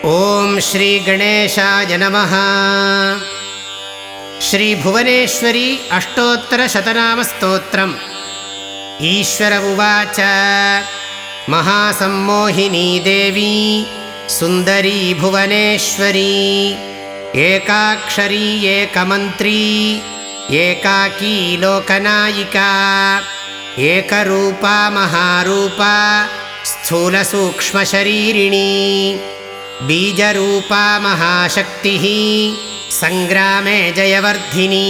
ओम श्री गणेशाय नमः। श्री भुवनेश्वरी अष्टोत्तर शतनाम स्तोत्रम्। ईश्वर उवाच महासम्मोहिनी देवी सुंदरी भुवनेश्वरी एकाक्षरी एकमंत्री एकाकी लोकनायिका एकरूपा महारूपा स्थूलसूक्ष्मशरीरिणी बीजरूपा महाशक्तिः संग्रामे जयवर्धिनी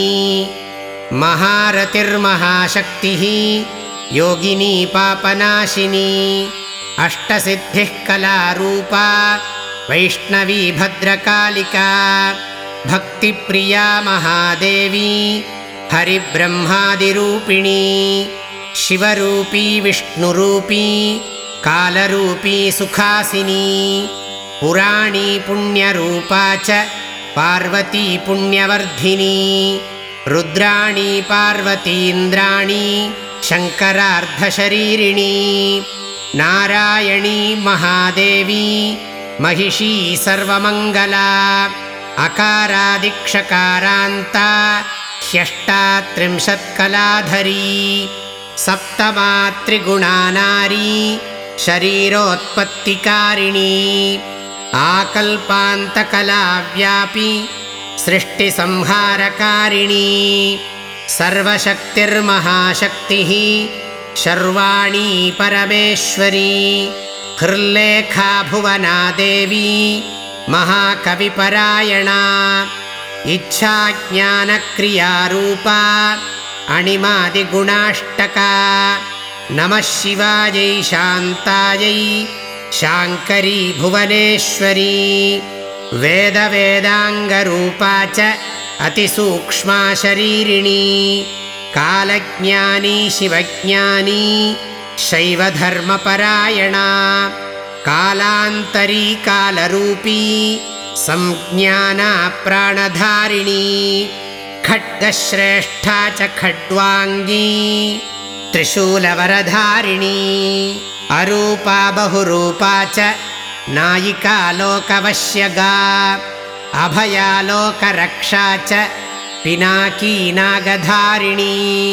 महारतिर्महाशक्तिः योगिनी पापनाशिनी अष्टसिद्धिः कलारूपा वैष्णवी भद्रकालिका भक्तिप्रिया महादेवी हरिब्रह्मादिरूपिणी शिवरूपी विष्णुरूपी कालरूपी सुखासिनी पुराणी पुण्यरूपा च पार्वती पुण्यवर्धिनी रुद्राणी पार्वतीन्द्राणी शंकरार्धशरीरिणी नारायणी महादेवी महिषी सर्वमंगला अकारादिक्षकारान्ता ह्यष्टा त्रिंशत्कलाधरी सप्तमात्रिगुणानारी शरीरोत्पत्तिकारिणी आकल्पान्तकलाव्यापी सृष्टिसंहारकारिणी सर्वशक्तिर्महाशक्तिः शर्वाणी परमेश्वरी हृल्लेखा भुवना देवी महाकविपरायणा इच्छाज्ञानक्रियारूपा अणिमादिगुणाष्टका नमः शिवायै शान्तायै शाङ्करी भुवनेश्वरी वेदवेदाङ्गरूपा च अतिसूक्ष्मा शरीरिणी कालज्ञानी शिवज्ञानी शैवधर्मपरायणा कालान्तरी कालरूपी संज्ञाना प्राणधारिणी खड्गश्रेष्ठा च खड्वाङ्गी त्रिशूलवरधारिणी अरूपा बहुरूपा च नायिका लोकवश्यगा अभया लोकरक्षा च पिनाकी नागधारिणी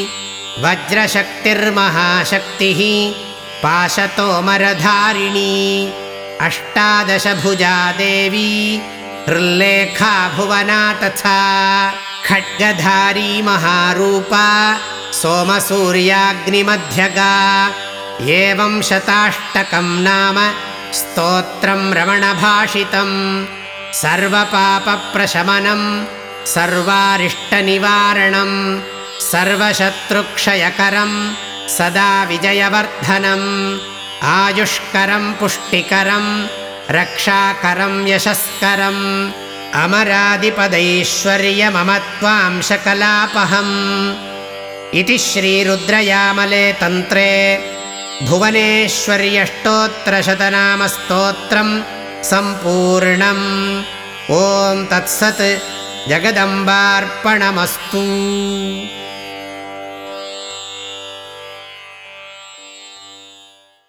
वज्रशक्तिर्महाशक्तिः पाशतोमरधारिणी अष्टादशभुजा देवी हृल्लेखा भुवना तथा खड्गधारी महारूपा सोमसूर्याग्निमध्यगा एवं शताष्टकं नाम स्तोत्रं रमणभाषितं सर्वपापप्रशमनं सर्वारिष्टनिवारणं सर्वशत्रुक्षयकरं सदा विजयवर्धनम् आयुष्करं पुष्टिकरं रक्षाकरं यशस्करम् अमरादिपदैश्वर्यममत्वांशकलापहम् इति श्रीरुद्रयामले तन्त्रे भुवनेश्वर्यष्टोत्तरशतनामस्तोत्रं सम्पूर्णम्। ॐ तत्सत्। जगदम्बार्पणमस्तु।